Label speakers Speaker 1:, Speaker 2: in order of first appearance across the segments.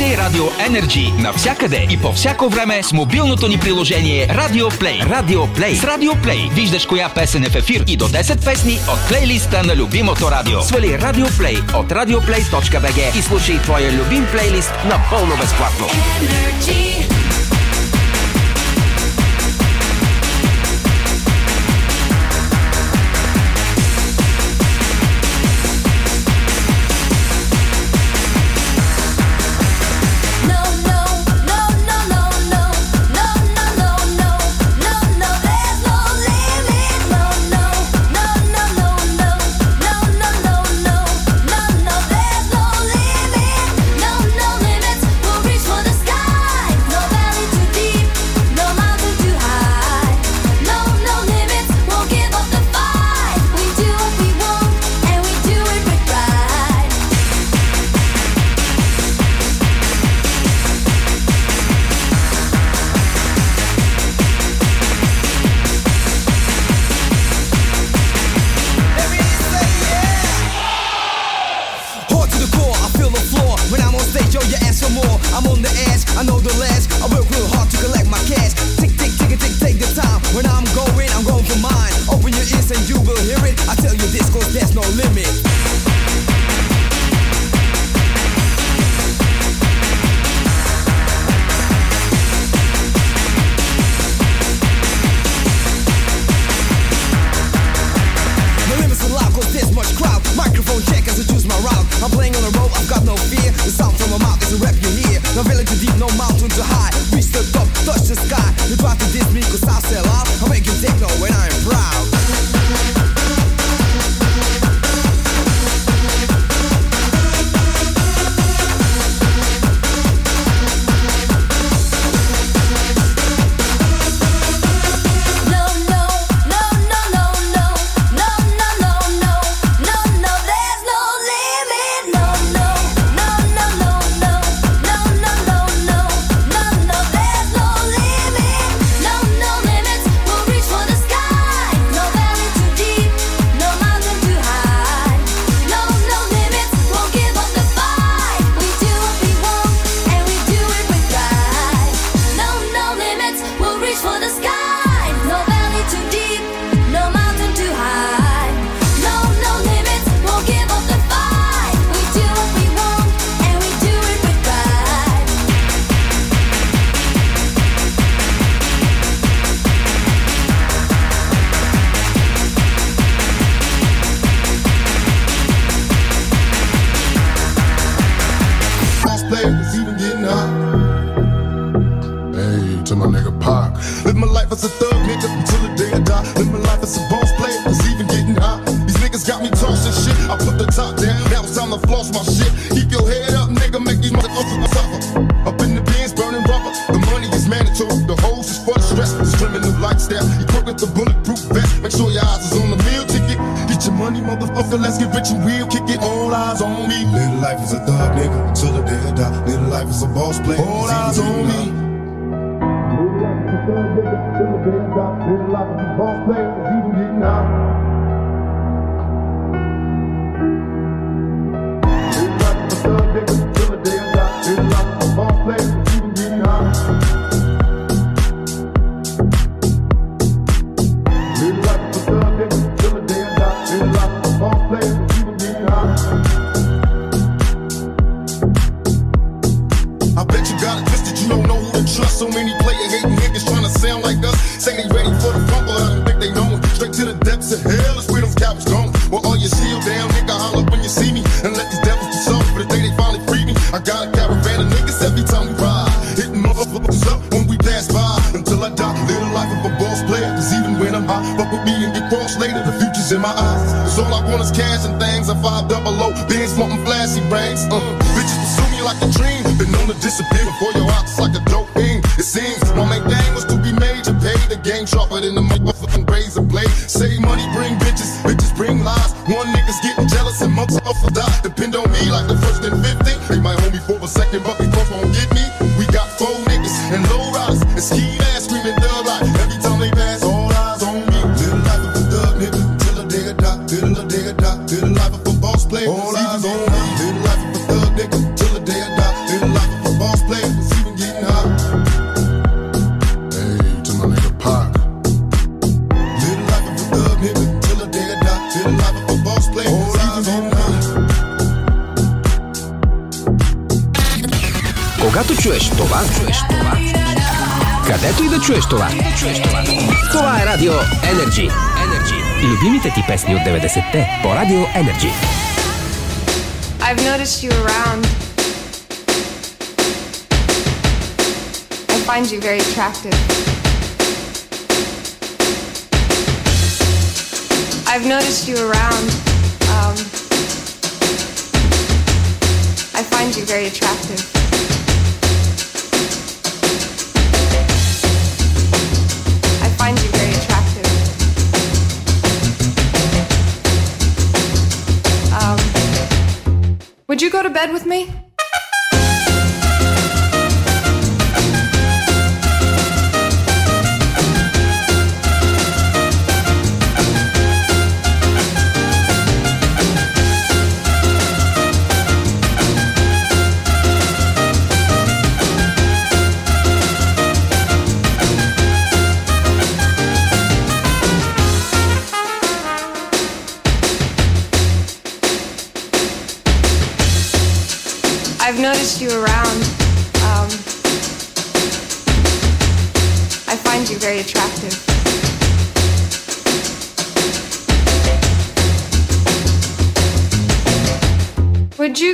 Speaker 1: Слушай Радио Energy навсякъде и по всяко време с мобилното ни приложение Radio Play. Radio Play. С Radio Play виждаш коя песен е в ефир и до 10 песни от плейлиста на любимото радио. Свали Radio Play от radioplay.bg и слушай твоя любим плейлист напълно безплатно.
Speaker 2: All eyes on me. Live life of a thug nigga till the day I die. Live life of a boss
Speaker 1: Когато чуеш това, където и да чуеш това, това е Радио Energy. Любимите ти песни от 90-те по Радио Energy.
Speaker 2: I've noticed you around. I find you very attractive. I've noticed you around. I find you very attractive. I find you very attractive. Would you go to bed with me? I've noticed you around. I find you very attractive. Would you,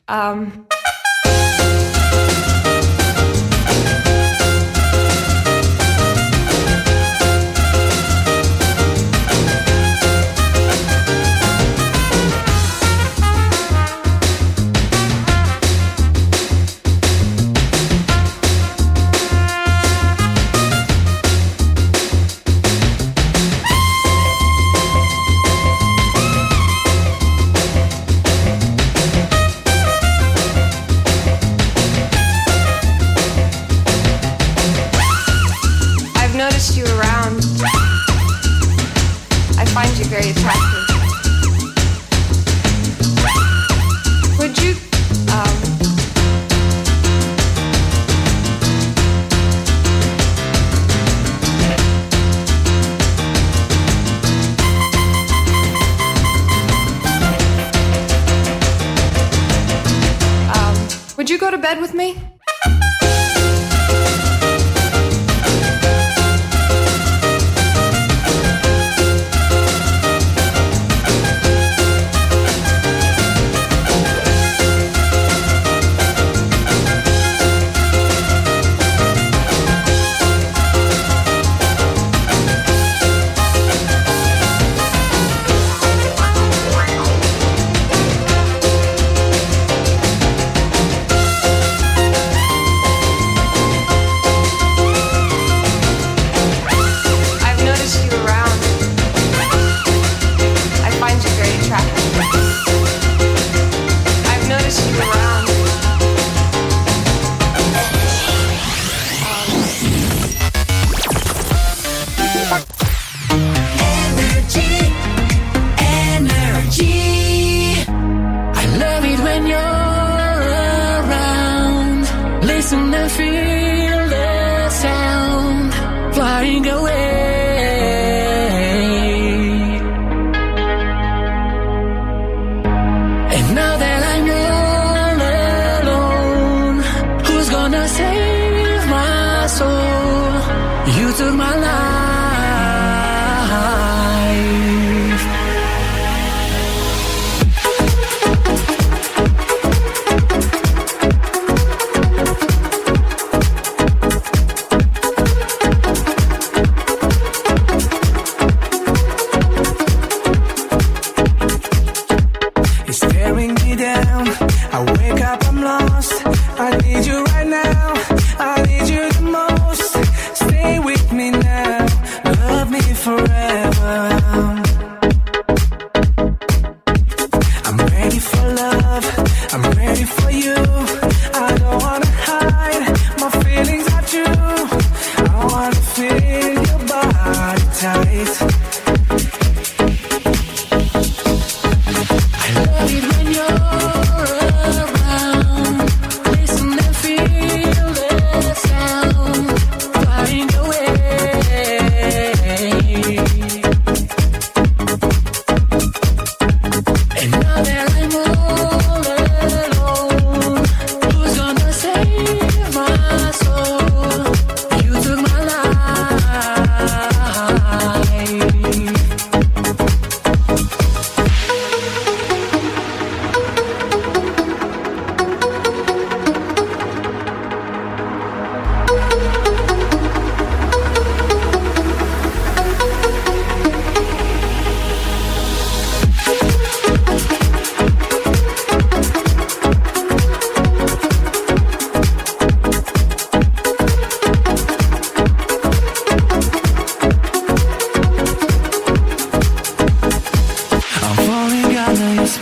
Speaker 2: you around. I find you very attractive. Would you, would you go to bed with me?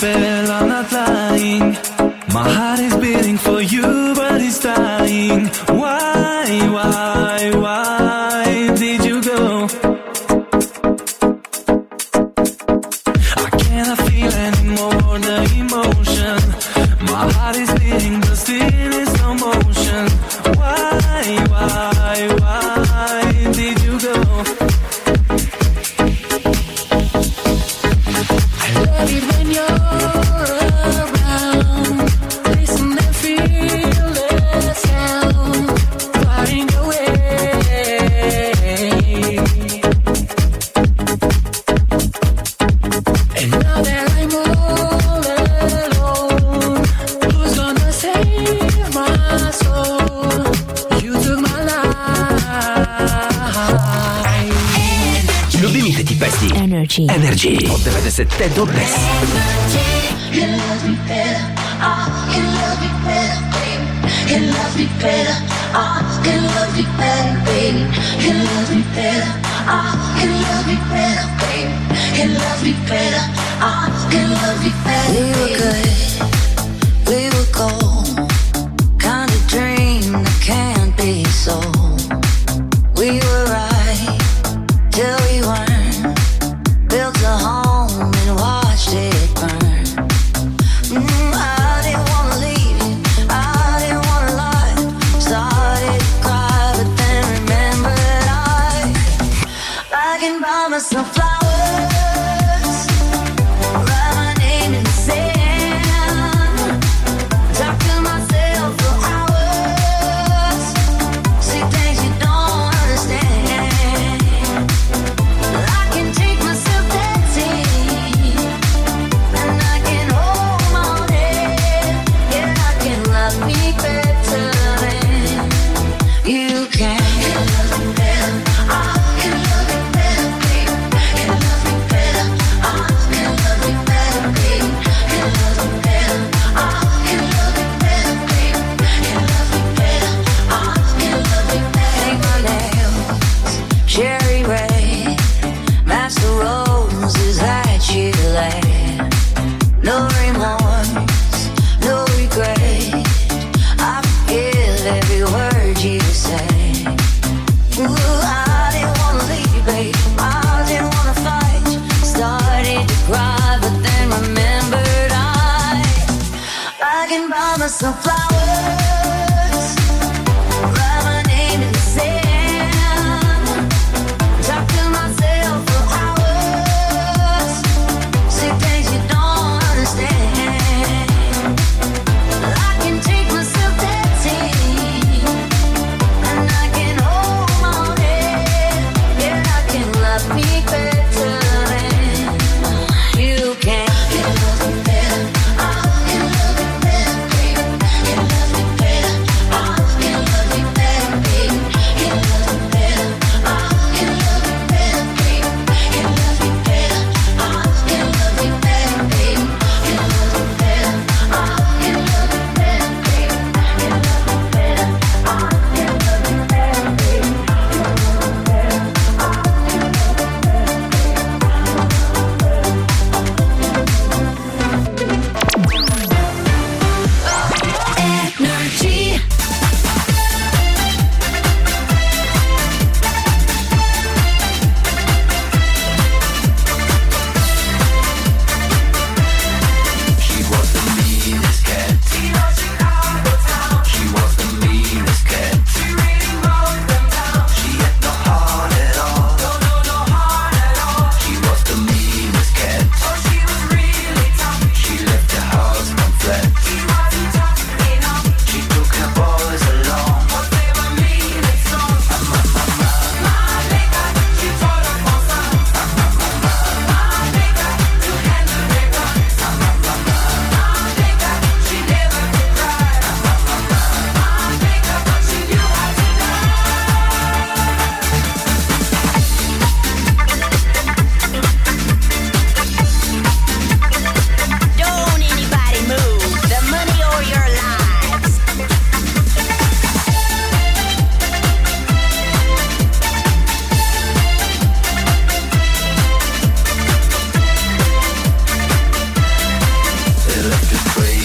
Speaker 3: fell, I'm not lying. My heart is beating for you, but it's dying. Why did you go? I cannot feel anymore the emotion. My heart is beating, but still in slow motion. Why did you go? I love it when you're around. Listen and feel the sound flying away. And now that I'm all alone, who's gonna save my soul? You took my life.
Speaker 1: Любимите ти песни.
Speaker 4: Energy.
Speaker 1: Energy от 90-те до днес.
Speaker 5: Can love me better, can love me better, baby. Can love me better, can love me better, baby. Can love me better, can love me better, baby. Can love me better, can love me better. We were good, we were gold. Kind of dream that can't be sold. We were right till we weren't. Built a home and watched it burn. I didn't wanna leave you, I didn't wanna lie. Started to cry, but then remembered I can buy myself flowers, write my name in the sand, talk to myself for hours, see things you don't understand. I can take myself dancing, and I can hold my head. Yeah, I can love me better than you can. Can love me better, can love me better, baby. Can love me better, can love me better, baby. Can love me better, can love me better, baby. Can love me better, can love me better. Take my nails, cherry red, match the roses that you laid. No remorse, no regret. I forgive every word you say. Ooh, I didn't wanna leave, babe. I didn't wanna fight. Started to cry, but then remembered I can buy myself flowers, write my name in the sand, talk to myself for hours, see things you don't understand. I can take myself dancing, and I can hold my head. Yeah, I can love me better than you can. Can love me better, can love me better, baby. Can love me better.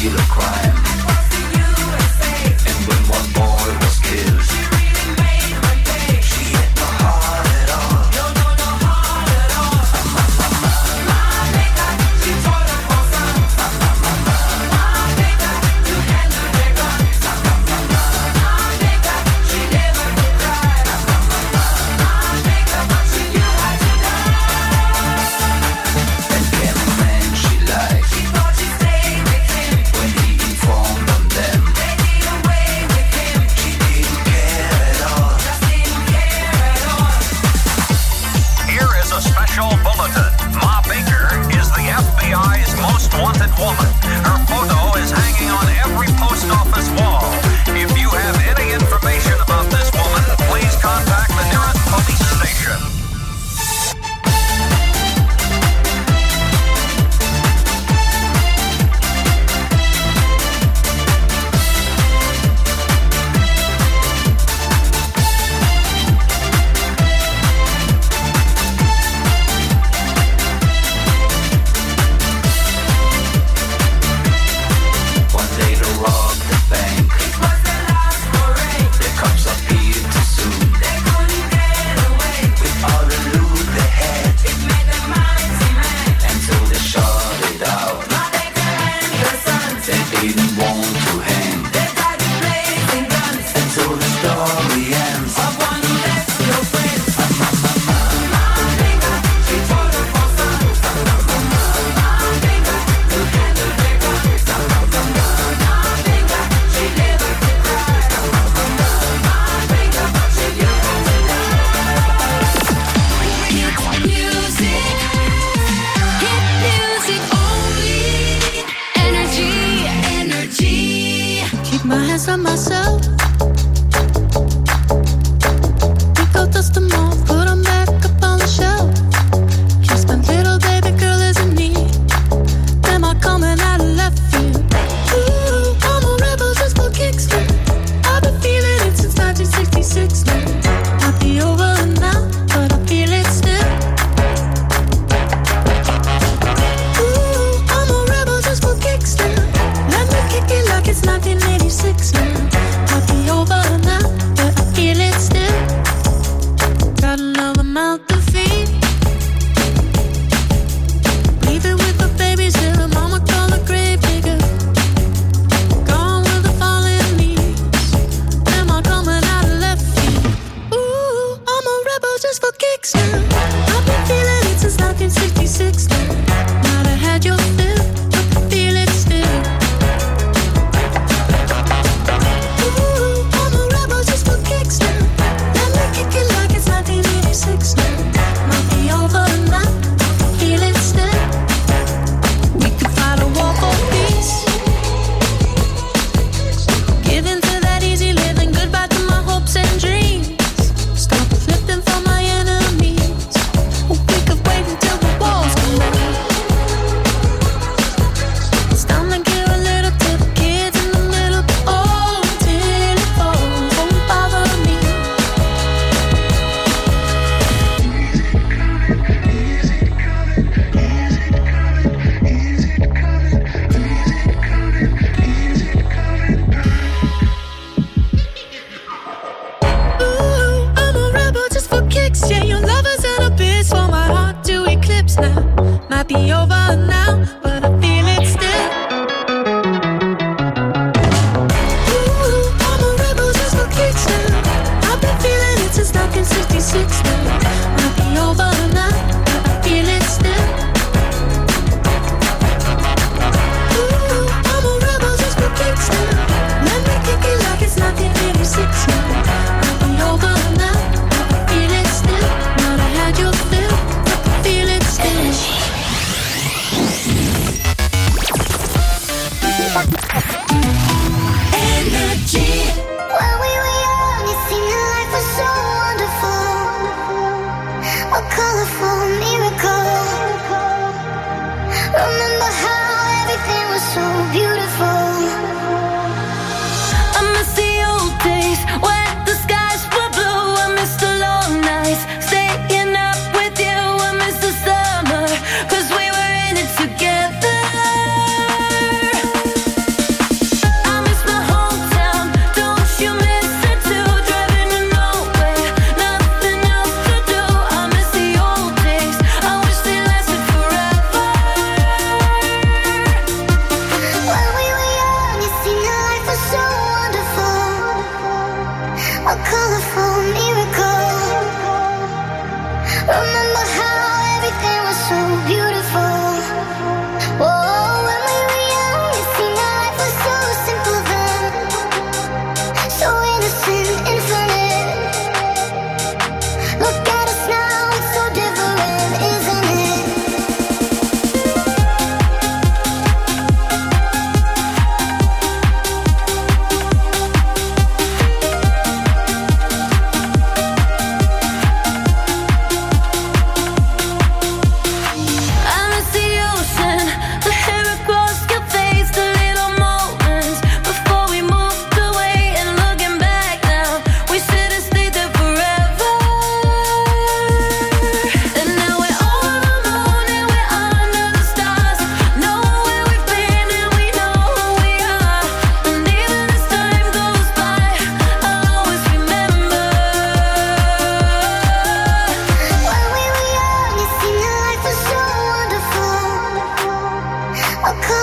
Speaker 3: real crime. Across the USA. And when one boy was killed, she really made her pay. She had no heart at all. No heart at all. Mamita, she taught her for son. Mamita, to handle their guns. Mamita, she never could cry. Mamita, but she knew how to die. And came a man she liked. She thought she'd stay with him. When he informed on them, they did away with him. She didn't care at all. Just didn't care at all.
Speaker 4: Here is a special bulletin. Ma Baker is the FBI's most wanted woman. Her photo is hanging on every post office wall. If you have any information about this woman, please contact the nearest police station.
Speaker 3: One day to rob the bank. It was their last foray. Their cops appeared too soon. They couldn't get away. With all the loot they had, it made them mighty mad. And so they shot it out. Ma Baker and her sons, they didn't want to hang. They died with blazing guns. And so the story ends of one who left no friends. Ma Baker, she taught her for sons. Ma Baker, to handle their guns. She never could cry. Mamita, but she knew how to die.
Speaker 5: Music, hit music only. Energy. Keep my hands on myself. Pick out, dust them off, put them back up on the shelf. Just my little baby girl is in need. Am I coming out of left field? Ooh, I'm a rebel just for kicks. I've been feeling it since 1966 now. Might be over now, but I feel it still. Ooh, I'm a rebel just for kicks now. Let me kick it like it's 1986 now. Might be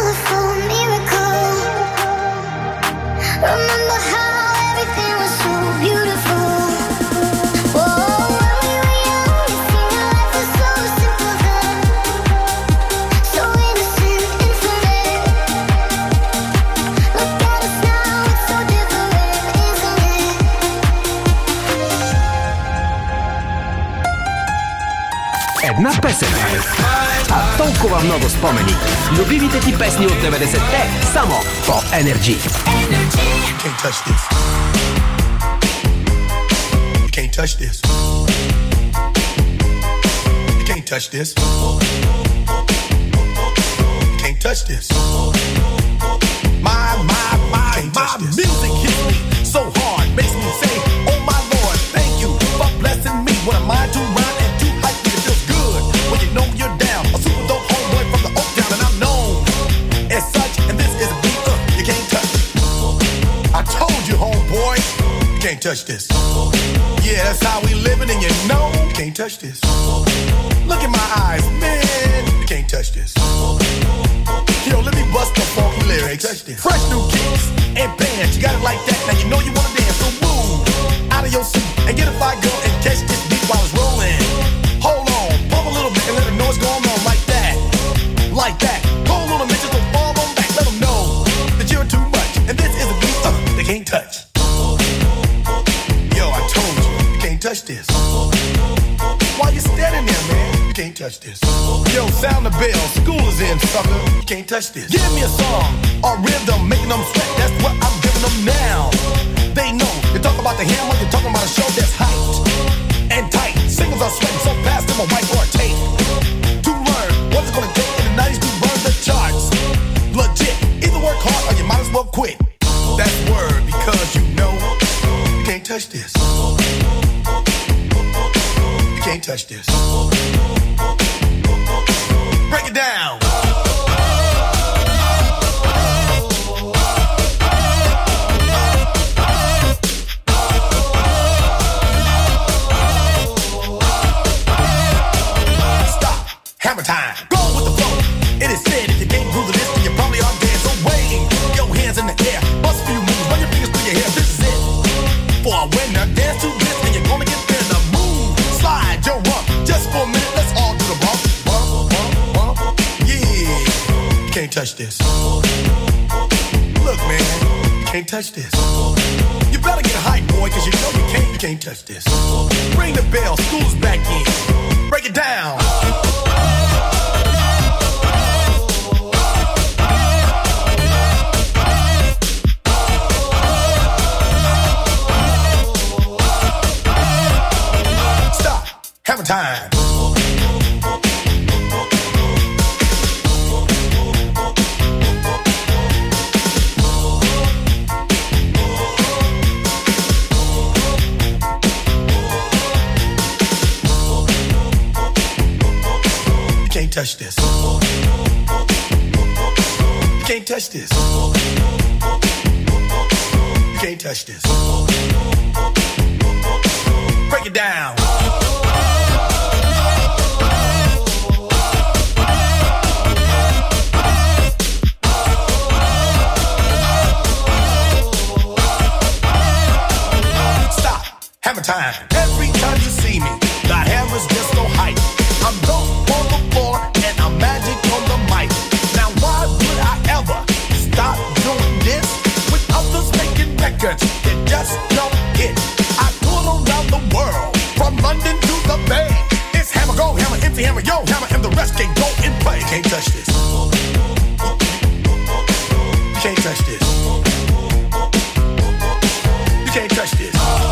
Speaker 5: colorful miracle. Remember how everything was so beautiful. Whoa, when we were young, it seemed life was so simple then. So innocent, infinite. Look at us now, it's so different, isn't it?
Speaker 6: Една песен, а толкова много спомени. Любимите ти песни от 90-те, само по Energy.
Speaker 7: Can't touch this. You can't touch this. You can't touch this. You can't touch this. My music hits me so hard, makes me say, oh my Lord, thank you for blessing me. What am I to rhyme and to hype me? It feels good when you know you're down. A super dope homeboy from the Oak Town, and I'm known as such. And this is a beat you can't touch. I told you, homeboy, you can't touch this. Yeah, that's how we living, and you know you can't touch this. Look in my eyes, man, you can't touch this. Yo, let me bust the funky lyrics. Fresh new kicks and bands, you got it like that. Now you know you wanna dance, so move out of your seat and get a fire girl and catch this beat while it's rolling. Hold on, pump a little bit and let them know what's going on like that, like that. Hold on a minute, just fall on back, let them know that you're too much, and this is a beat they can't touch. Yo, I told you, you can't touch this. Why you standing there, man? You can't touch this. Yo, sound the bell, school is in, sucker. You can't touch this. Give me a song, a rhythm, making them sweat. That's what I'm giving them now. They know, you talk about the hammer, you're talking about a show that's hyped and tight. Singles are sweating so fast, them a whiteboard tape. To learn what it's gonna take in the 90s to burn the charts. Legit, either work hard or you might as well quit. That's word, because you know you can't touch this. You can't touch this. Break it down. Stop. Hammer time. Go with the flow. It is said if you can't groove to this, then you probably are dead. So wave your hands in the air. Bust a few moves. Run your fingers through your hair. This is it. For a winner, dance to this, and you're gonna get there. The move, slide your rump. Just for a minute, let's all do the bump, bump, bump, bump. Yeah, you can't touch this. Look, man, you can't touch this. You better get hype, boy, cause you know you can't touch this. Ring the bell, school's back in. Break it down. Hammer time. You can't touch this. You can't touch this. You can't touch this. Break it down. Hammer time. Every time you see me, the hammer's just so hype. I'm dope on the floor and I'm magic on the mic. Now why would I ever stop doing this with others making records that just don't hit? I tour around the world, from London to the Bay. It's hammer, go hammer, empty hammer, yo hammer, and the rest can go and play. Can't touch this. You can't touch this. You can't touch this.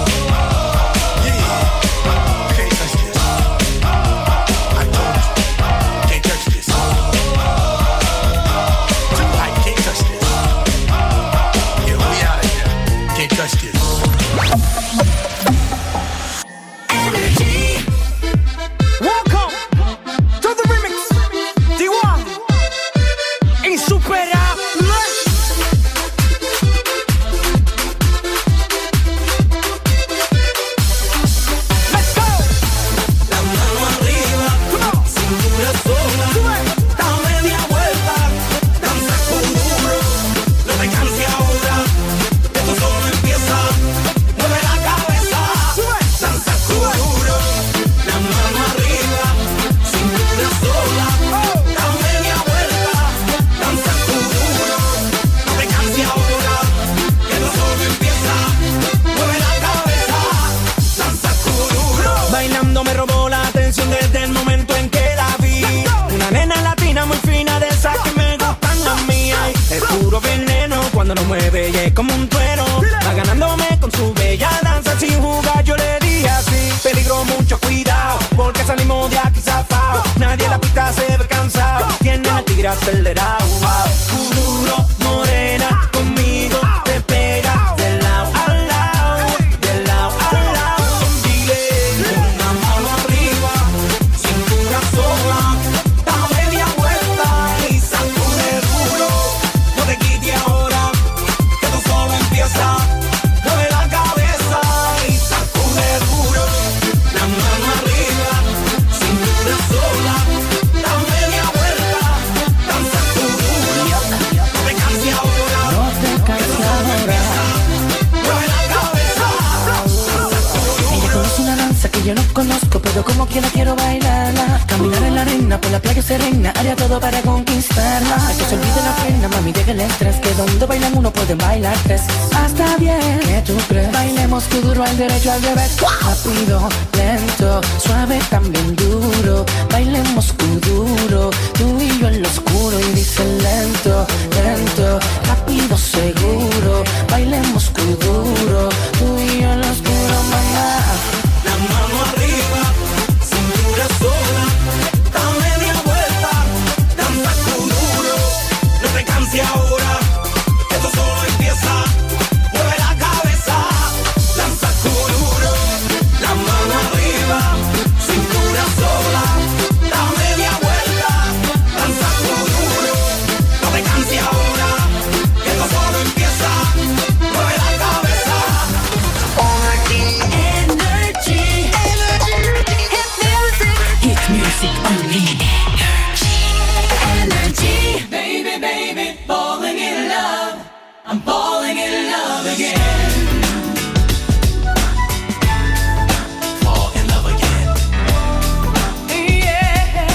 Speaker 8: Welcome to the remix. D1 Insuperable. cuando lo mueve y es como un trueno. Va ganándome con su bella danza. Sin jugar yo le dije así: peligro, mucho cuidado, porque salimos de aquí zafao. Nadie en la pista se ve cansado. Tiene el tigre acelerado. Duro, morena, conmigo te pega de lado a lado, de lado a lado. Dile una mano arriba, cintura sola, da media vuelta y sacude duro. No te quites ahora, que tú solo empieza. Mueve la cabeza y sacude duro. La mano arriba, cintura sola, da media vuelta, danza tu duro. No te canses ahora, que tú solo empieza. Mueve la cabeza,
Speaker 5: Ella conoce una danza que yo no conozco, pero como quiera quiero bailarla. Caminar en la arena, por la playa serena, haría todo para conquistarla. Que se olvide la pena, mami, deja el estrés, que donde bailan uno pueden bailar tres. Hasta bien, ¿qué tú crees? Bailemos tu duro al derecho, al revés. Rápido, lento, suave, también duro. Bailemos tu duro, tú y yo en lo oscuro. Y dice lento, lento, rápido, seguro. Bailemos tu duro, tú y yo en lo oscuro, mamá.
Speaker 8: la mano arriba, cintura sola, da media vuelta, danza tu duro. No te canses ahora, que esto solo empieza. Mueve la cabeza, danza tu duro. La mano arriba, cintura sola, da media vuelta, danza tu duro. No te canses ahora, que esto solo empieza. Mueve la cabeza.
Speaker 5: Hit music only.
Speaker 8: Baby, baby, falling in love. I'm falling in love again. Fall in love again. Yeah.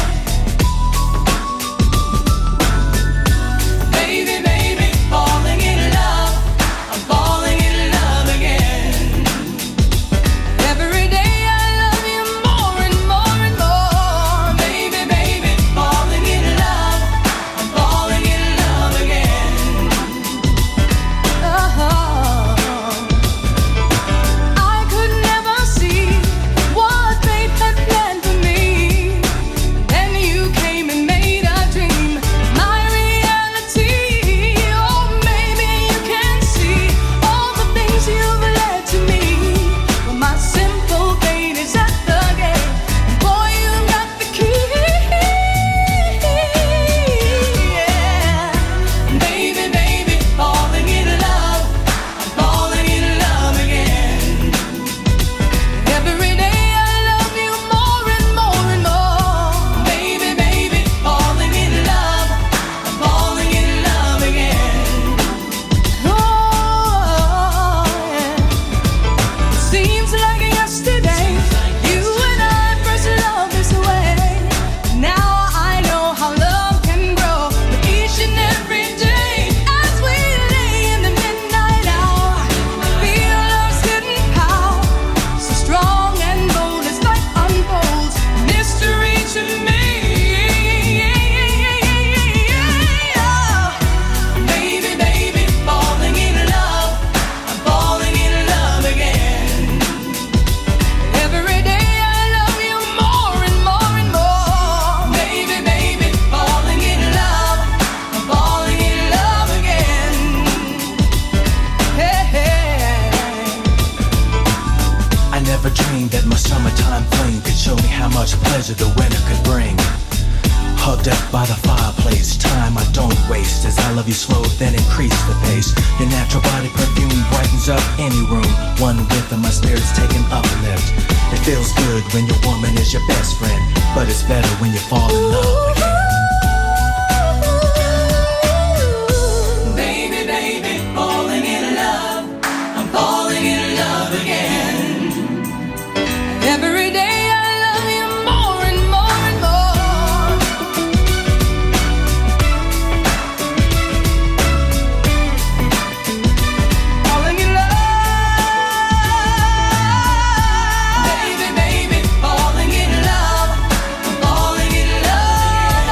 Speaker 8: Baby, baby, falling in love. I'm falling in love again. Every day I love you more and more and more. Baby, baby, falling in love. I'm falling in love again. I could never see what fate had planned for me. Then you came and made a dream my reality. Oh, maybe you can see all the things you've led to me. Well, my simple fate is at the gate. Boy, you got the key. Yeah. Baby, baby, falling in love. I'm falling in love again. Every day I love you more and more and more. Baby, baby, falling in love. I'm falling in love again. Oh, yeah. Seems like yesterday you and I first loved this way. Now I know how love can grow with each and every day. As we lay in the midnight hour, feel love's hidden power. So strong and bold as light unfolds, mystery to me. Baby, baby, falling in love. I'm falling in love again. Every day I love you more and more and more. Baby, baby, falling in love. I'm falling in love again. Hey, hey.
Speaker 9: I never dreamed that my summertime fling could show me how much pleasure the winter could bring. Hugged up by the fireplace, time I don't waste. As I love you slow, then increase the pace. Your natural body perfume brightens up any room. One whiff and my spirit's taking uplift. It feels good when your woman is your best friend, but it's better when you fall in love again.
Speaker 8: Baby, baby, falling in love. I'm falling in love again. Every day I love you more and more and more. Falling in love. Baby, baby, falling in love. I'm falling in love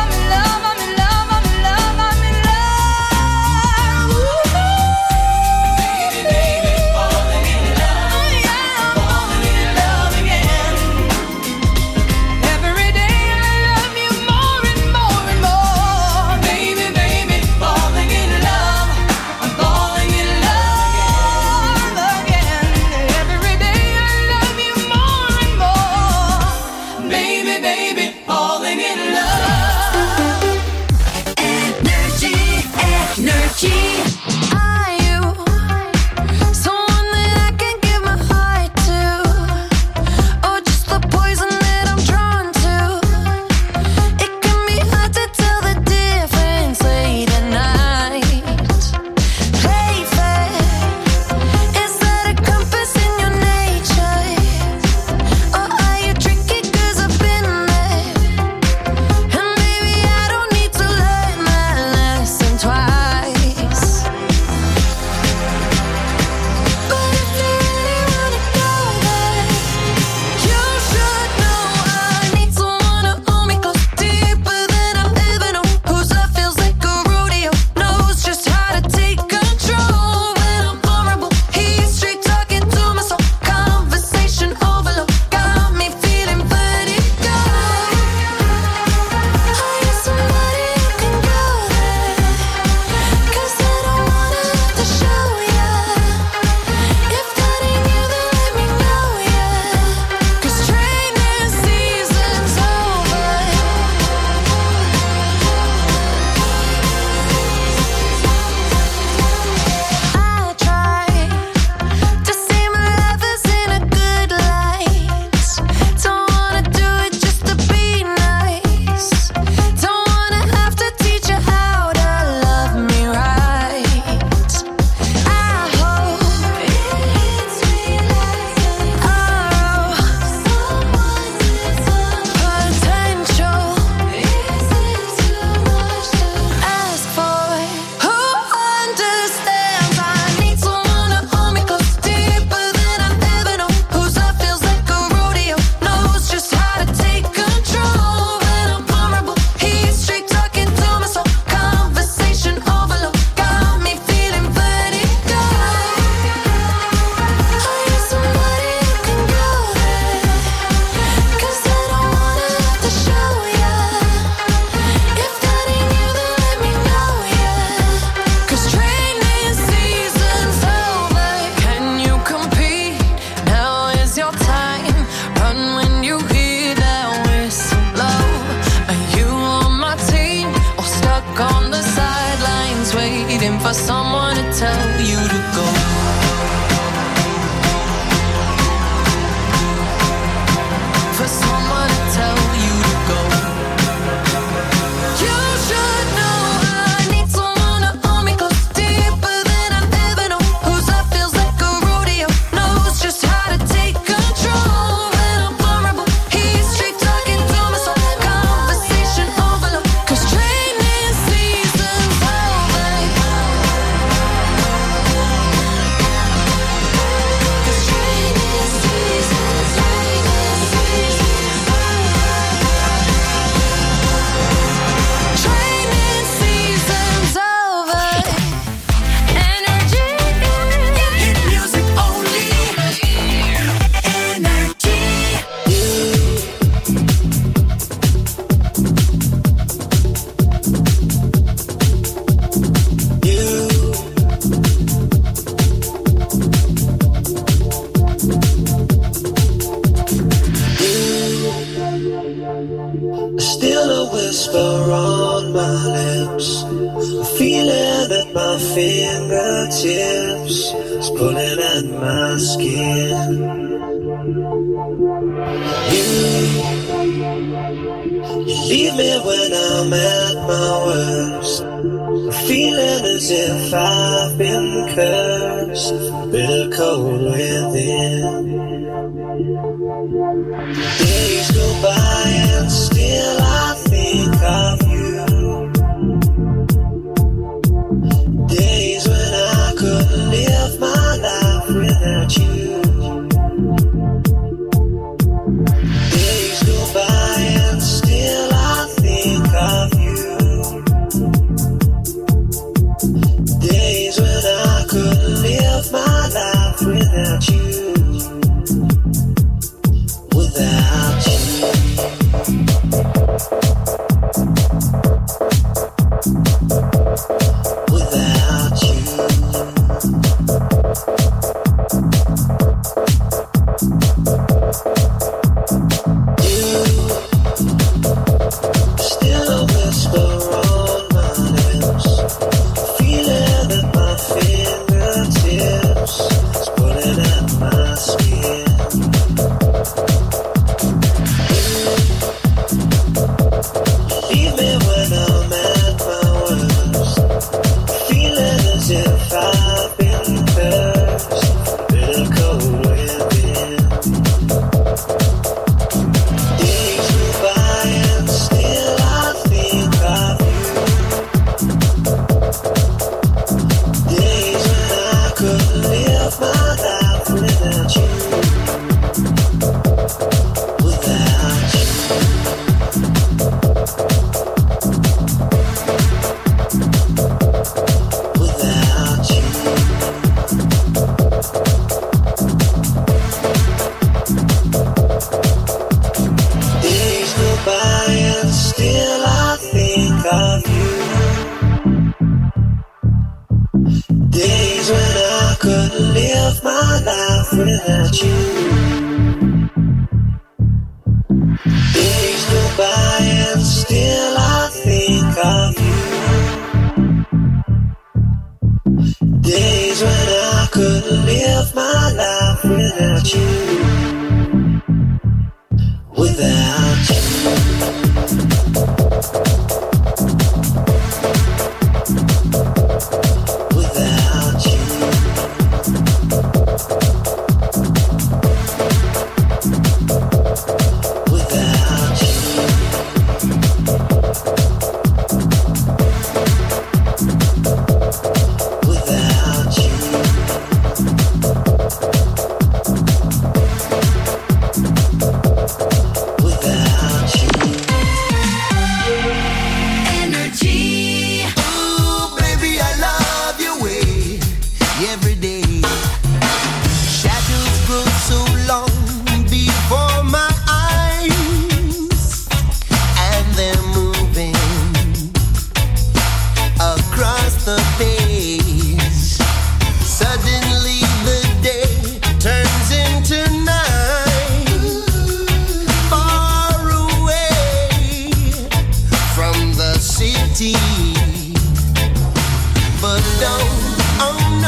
Speaker 10: someone to tell you to go. For someone to tell you to go. You should know I need someone to hold me close, deeper than I've ever known. Whose love feels like a rodeo, knows just how to take control. When I'm vulnerable, he's straight talking to my soul. Conversation overload, 'cause training season's over. 'Cause training season's Training season's over. Energy. Hit music only. Energy.
Speaker 9: Still a whisper on my lips, a feeling at my fingertips, it's pulling at my skin. You leave me when I'm at my worst, a feeling as if I've been cursed, bitter cold within. Days go by and still I think of you. Days when I couldn't live my life without you. Days go by and still I think of you. Days when I couldn't live my life without you. Without you. Without you. You still a whisper on my lips, feeling at my fingertips, it's pulling at my skin. Leave me when I'm at my worst, feeling as if I've been cursed, bitter cold within. Days go by and still I think of you. Days when I couldn't live my life without you. Without you. Without you. Days go by and still I think of you. Days when I couldn't live my life without you. Days go by and still I think of you. Days when I couldn't live my life without you. Without you. Without you. Without you. Without you.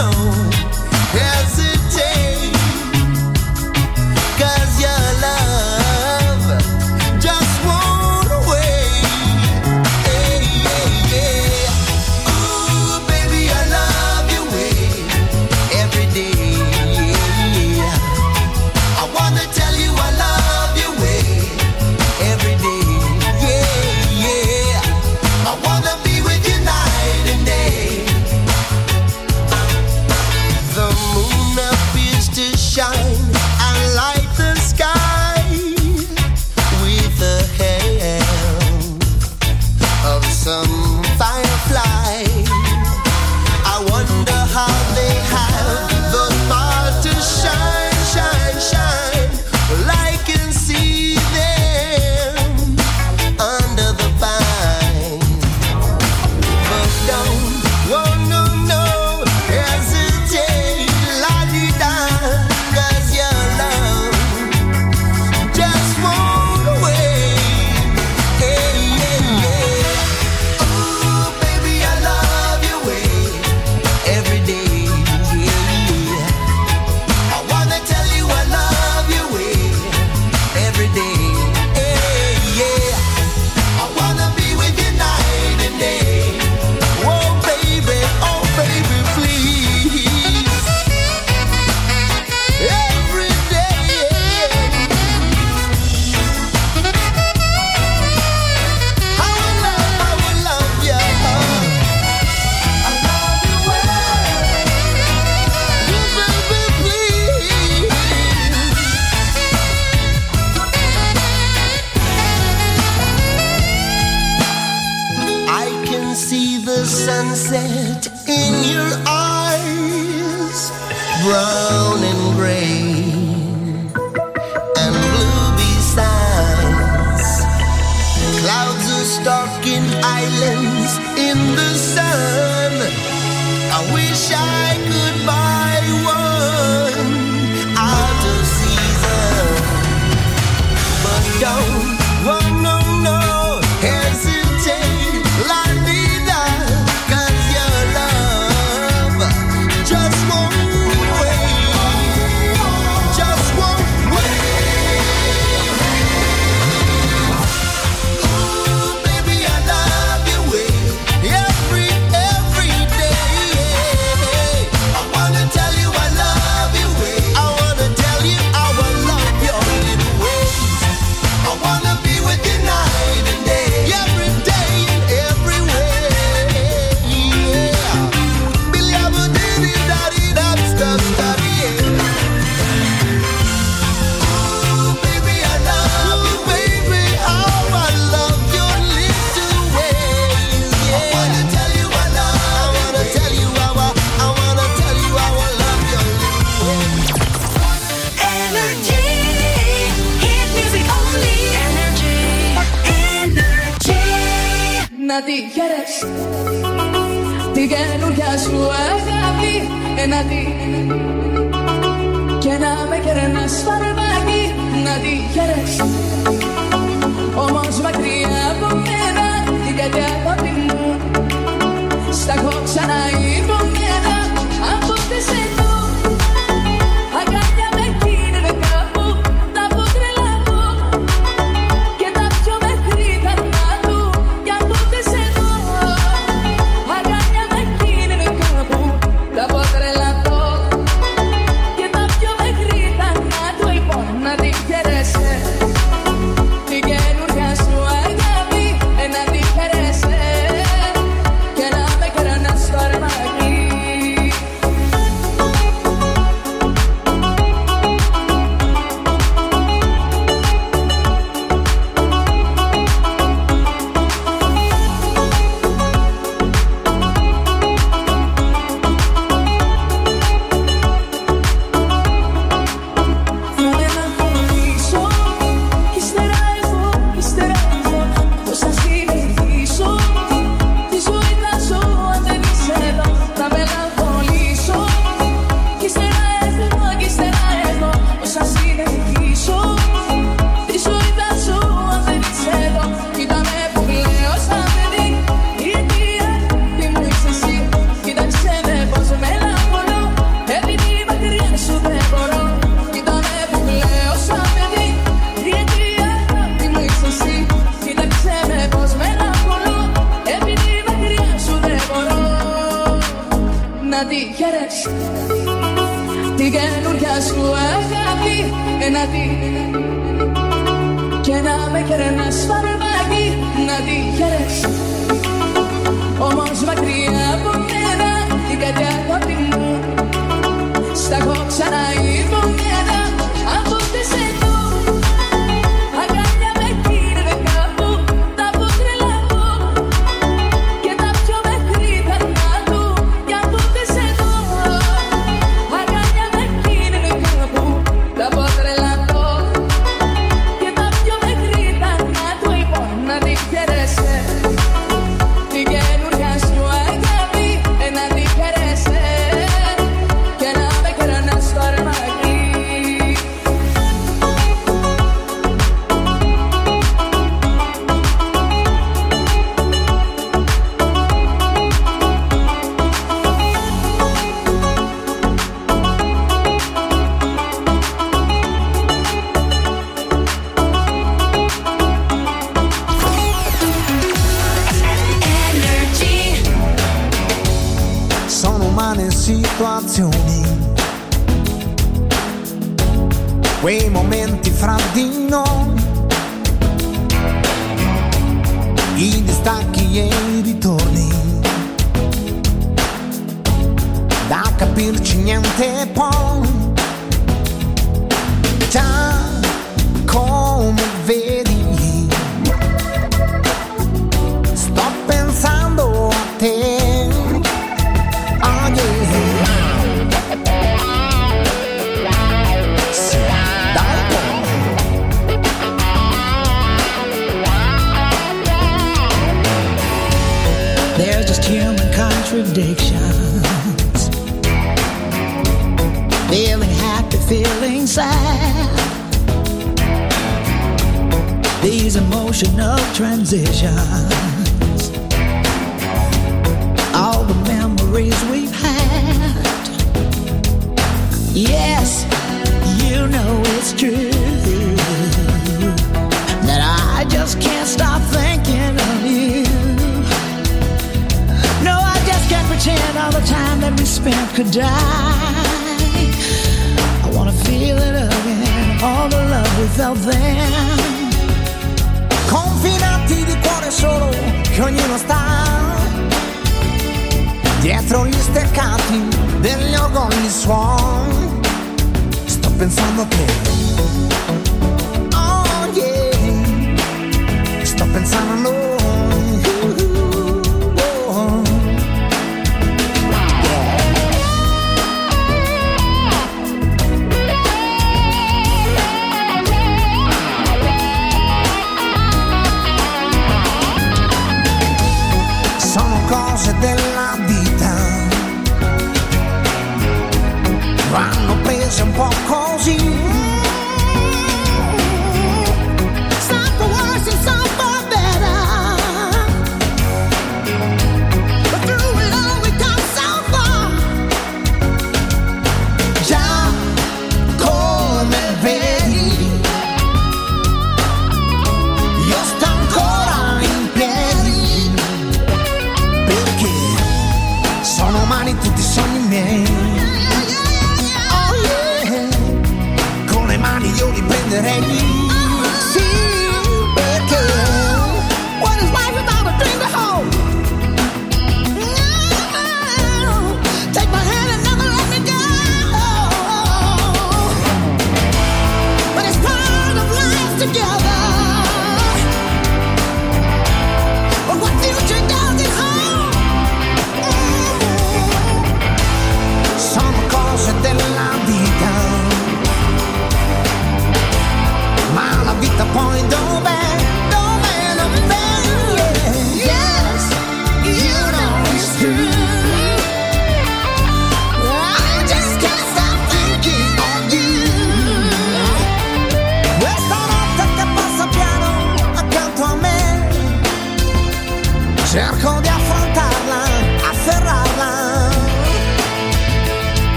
Speaker 11: no hesitate, 'cause your love just won't wait. Hey, yeah, yeah. Ooh, baby, I love your way every day. Yeah. I wanna tell you I love your way every day. Yeah, yeah. I wanna be with you night and day. The moon appears to shine and light the sky with the help of some firefly. I wonder how they have the power to shine, shine, shine. Well, I can see them under the pine. But don't, oh no, no, hesitate, la-di-da, 'cause your love just won't wait. Hey, yeah, yeah. Ooh, baby, I love your way every day. Yeah. I wanna tell you I love your way every day. Hey, yeah. I wanna be with you night and day. Oh baby, please. Every day. I will love you. I love you well. Baby, please. I can see the sunset in your eyes, brown and gray and blue besides. Clouds are stalking islands in the sun. I wish I could buy one out of season. But don't, oh no, no, hesitate, la-di-da, 'cause your love just won't wait, just won't wait. Ooh, baby, I love your way every day. I wanna tell you I love your way. I wanna tell you I will love your little ways. I wanna be with you night and day, every day and every way. Yeah. Billy, I will do-di-da-di-da-di-da-di. Ooh, baby, I love you, baby. Oh, I love your little ways. Yeah. I wanna tell you I love. I wanna tell you I wanna tell you I will love your little ways.
Speaker 10: Energy, hit music only. Energy.
Speaker 5: Να τι χαίρες, τη καινούργια σου αγάπη. Να τι, και να με κερνάς φαρμάκι. Να τι χαίρες, όμως μακριά από μένα. Την καρδιά κοντινού, στα έχω ξαναϋπομένα. Από τη σε δω, αγκάλια με κίνδυνε κάπου. Τα πω τρελαθώ και τα πιο μέχρι καρμά του. Κι από τη σε δω, αγκάλια με κίνδυνε κάπου. Τα πω τρελαθώ και τα πιο μέχρι καρμά του. Λοιπόν, να τη χαίρεσαι, την καινούργια σου αγάπη. Να τη χαίρεσαι και να με κερνάς φαρμάκι. να τυχερές. Την καινούρια σου αγάπη να τη και να με керνάς φαρμάκι να τυχερές. Όμως μακριά από μένα την κάτι αγάπη μου στα έχω ξαναϋπομένα από τις εδώ. Αγκάλια με κύριε κάπου τα πω τρελαθώ και τα πιο μέχρι περνά του κι από τις εδώ. Αγκάλια με κύριε κάπου τα πω τρελαθώ και τα πιο μέχρι περνά του λοιπόν να τη χαιρέσαι. Την καινούρια σου αγάπη να τη χαιρέσαι και να με керνάς φαρμάκι.
Speaker 11: Sono umane situazioni, quei momenti fra di noi, i distacchi e i ritorni, da capirci niente poi, già come vedi, sto pensando a te. Oh, yeah. Sì, dai.
Speaker 12: There's just human contradictions. Feeling happy, feeling sad. These emotional transitions. All the memories we've had. Yes, you know it's true that I just can't stop thinking of you. No, I just can't pretend all the time that we spent could die. I wanna feel it again, all the love we felt then.
Speaker 11: Confinati di cuore solo che ognuno sta dietro gli steccati degli orgogli suoni. Sto pensando a te. Oh yeah. Sto pensando a noi. Sono cose della vita, vanno prese un po' così. Some for worse and some for better, but through it all we come so far. Già come vedi, io sto ancora in piedi, perché sono umani tutti i sogni miei. Oh yeah,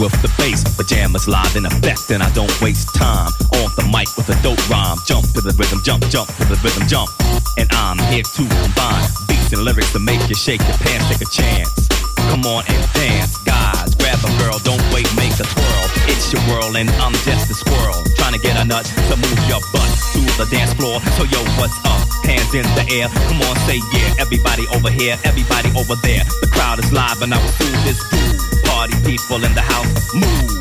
Speaker 13: with the bass. Pajamas live in effect, and I don't waste time. On the mic with a dope rhyme. Jump to the rhythm, jump, jump to the rhythm, jump. And I'm here to combine beats and lyrics to make you shake your pants, take a chance. Come on and dance, guys. Grab a girl, don't wait, make a twirl. It's your world and I'm just a squirrel. Trying to get a nut to move your butt to the dance floor. So yo, what's up? Hands in the air. Come on, say yeah. Everybody over here, everybody over there. The crowd is live and I will do this groove. Party people in the house, move.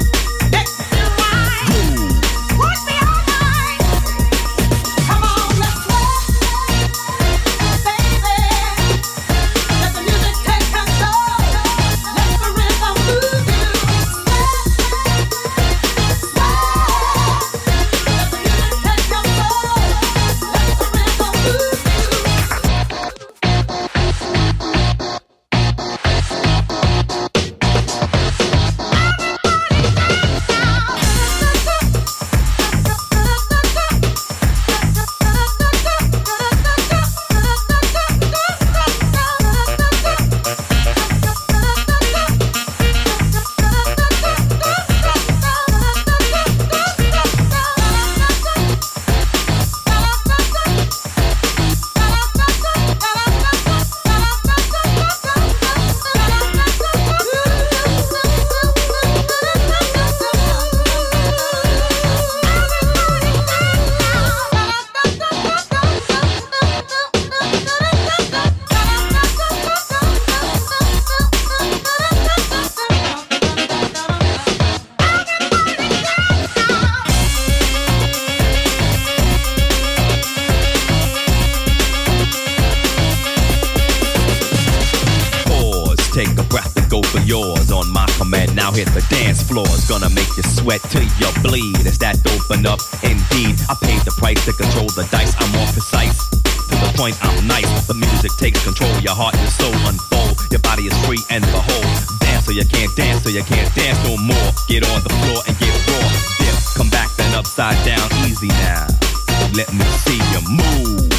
Speaker 13: Hit the dance floor, it's gonna make you sweat till you bleed. It's that open up, indeed. I paid the price to control the dice. I'm more precise, to the point I'm nice. The music takes control, your heart and soul unfold. Your body is free and behold. Dance so you can't dance, so you can't dance no more. Get on the floor and get raw. Dip, come back then upside down, easy now. Let me see you move.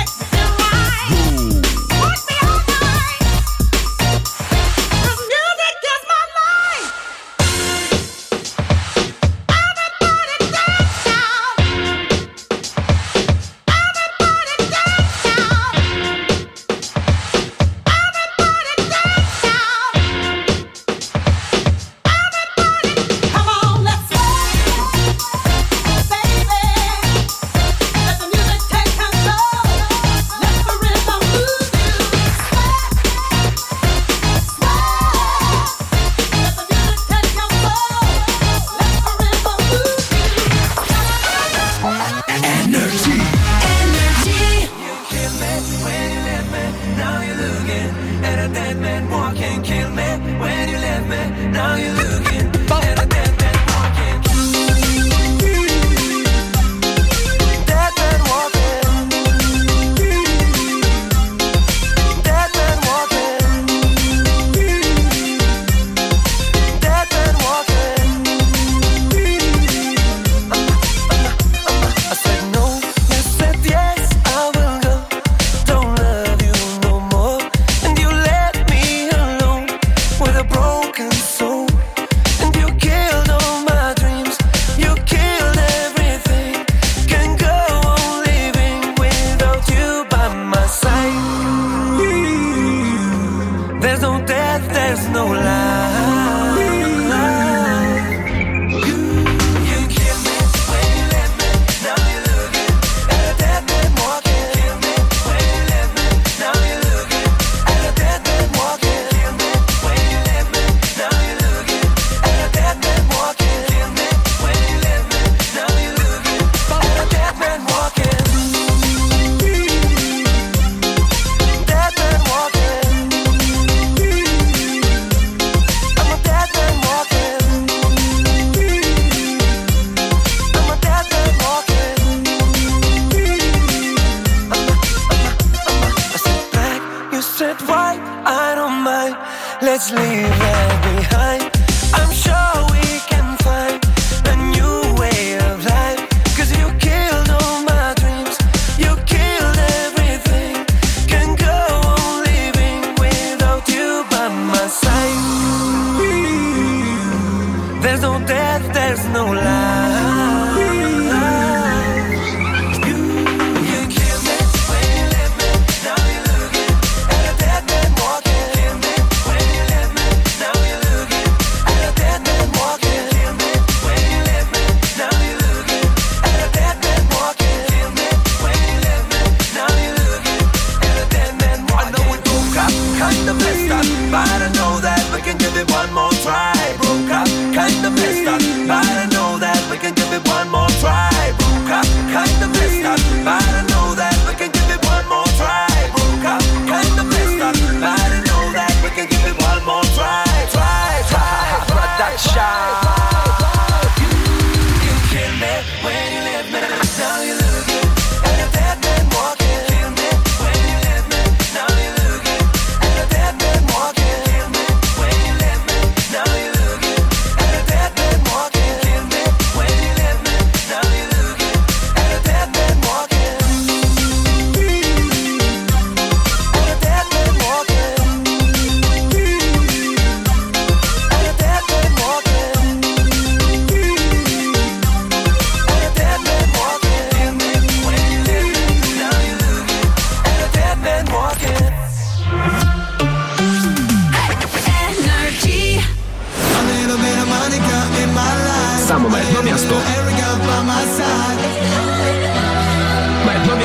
Speaker 14: Let's leave that behind. I'm sure we can find a new way of life. 'Cause you killed all my dreams. You killed everything. Can't go on living without you by my side.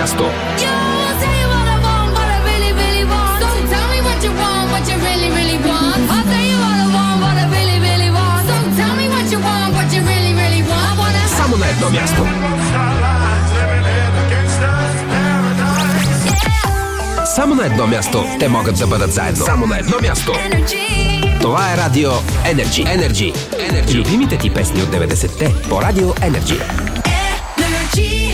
Speaker 6: място. Само на едно място. Само на едно място те могат да бъдат заедно. Само на едно място. Това е Радио Energy. Любимите ти песни от 90-те по Радио Energy.